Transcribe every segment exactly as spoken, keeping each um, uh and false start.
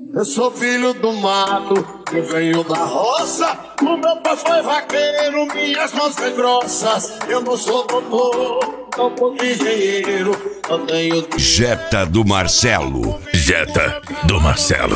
Eu sou filho do mato, eu venho da roça. O meu pai foi vaqueiro, minhas mãos são grossas. Eu não sou doutor, tampouco engenheiro. Eu tenho Jetta do Marcelo. Jetta do Marcelo.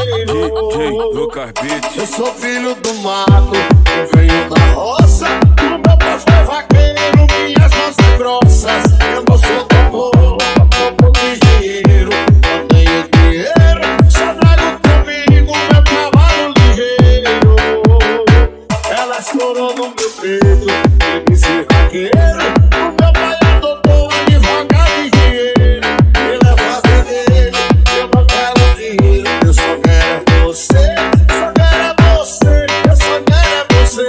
Eu sou filho do mato, eu venho da roça. O meu pai foi vaqueiro, minhas mãos são grossas. Eu não sou doutor, tampouco engenheiro. Eu tenho dinheiro, só trago comigo meu cavalo ligeiro. Ela estourou no meu peito, eu quis ser vaqueiro. O meu pai é doutor, advogado e engenheiro. Ele é fazendeiro, eu não quero dinheiro. Eu só quero é você, só quero é você, eu só quero é você.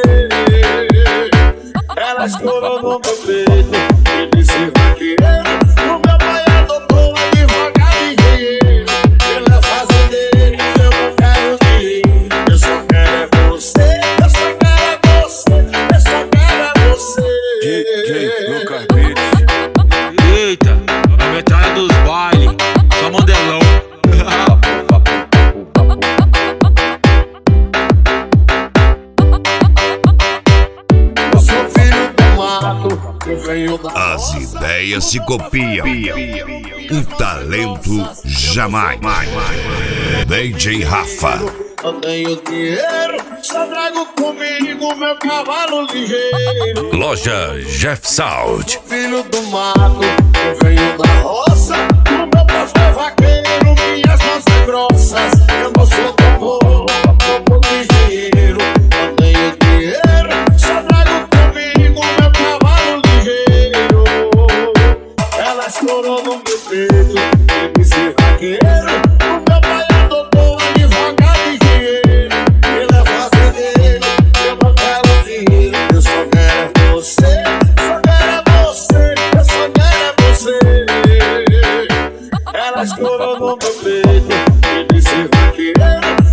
Ela estourou no meu peito, eu quis ser vaqueiro. O meu pai é doutor, advogado e engenheiro. Ele é fazendeiro, eu não quero dinheiro. Eu só quero é você, eu só quero é você, eu só quero é você. Eita, a metralha dos bailes, só modelão. Eu sou filho do mato, eu venho da As ideias se copiam, um talento jamais. D J Rafa. Eu tenho dinheiro, só trago comigo meu cavalo ligeiro. Loja Jeff Sound. Filho do mato, eu venho da roça. O meu pai foi vaqueiro, minhas mãos são grossas. Eu não sou doutor, tampouco engenheiro. Eu tenho dinheiro, só trago comigo meu cavalo ligeiro. Ela estourou no meu peito, eu quis ser vaqueiro. O meu pai é doutor, advogado e engenheiro. Ele é fazendeiro, eu não quero dinheiro. Eu só quero é você, só quero é você, eu só quero é você. Ela estourou no meu peito, eu quis ser vaqueiro.